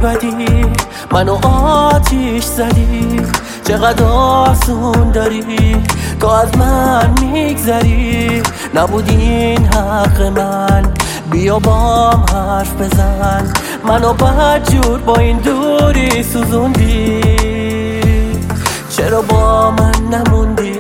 بدی، منو آتیش زدی، چقدر آسون داری تو از من میگذری. نبود این حق من، بیا بام حرف بزن، منو بدجور با این دوری سوزوندی. چرا با من نموندی؟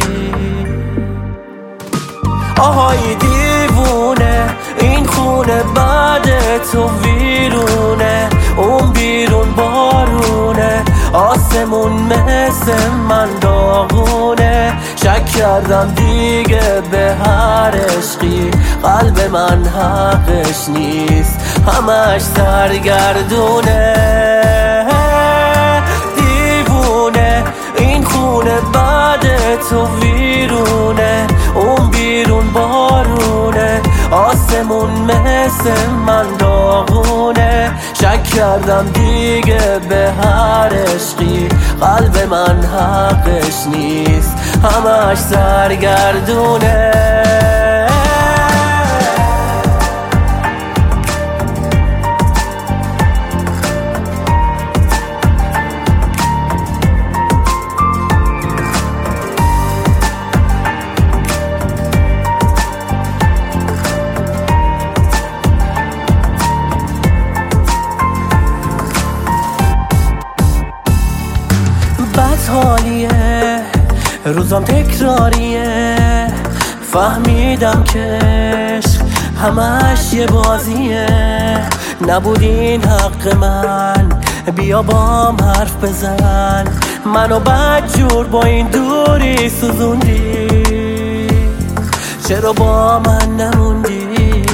آهای دیوونه، این خونه بعد تو ویرونه، اون بیرون بارونه، آسمون مثل من داغونه. شک کردم دیگه به هر عشقی، قلب من حقش نیست، همش سرگردونه. دیوونه، این خونه بعد تو ویرونه، اون بیرون بارونه، آسمون مثل من داغونه. شک کردم دیگه به هر عشقی، قلب من حقش نیست، همش سرگردونه. حالیه روزم تکراریه، فهمیدم که عشق همش یه بازیه. نبود این حق من، بیا بام حرف بزن، منو بدجور با این دوری سوزوندی. چرا با من نموندی؟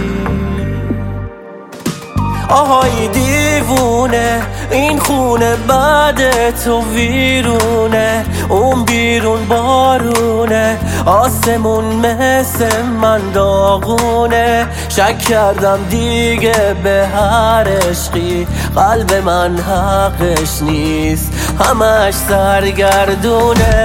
آهای دیوونه، این خونه بعد تو ویرونه، اون بیرون بارونه، آسمون مثل من داغونه. شک کردم دیگه به هر عشقی، قلب من حقش نیست، همش سرگردونه.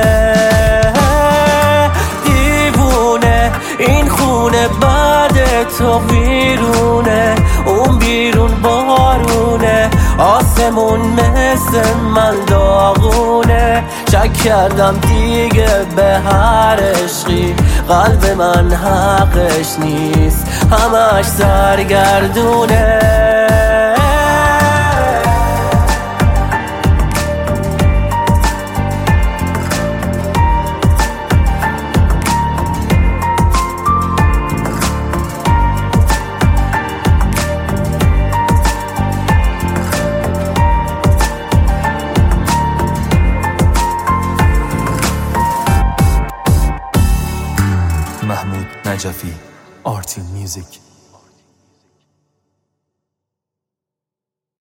دیوونه، این خونه بعد تو ویرونه، اون بیرون بارونه، آسمون مثل من داغونه. شک کردم دیگه به هر عشقی، قلب من حقش نیست، همش سرگردونه. محمود نجفی، آرتین میوزیک.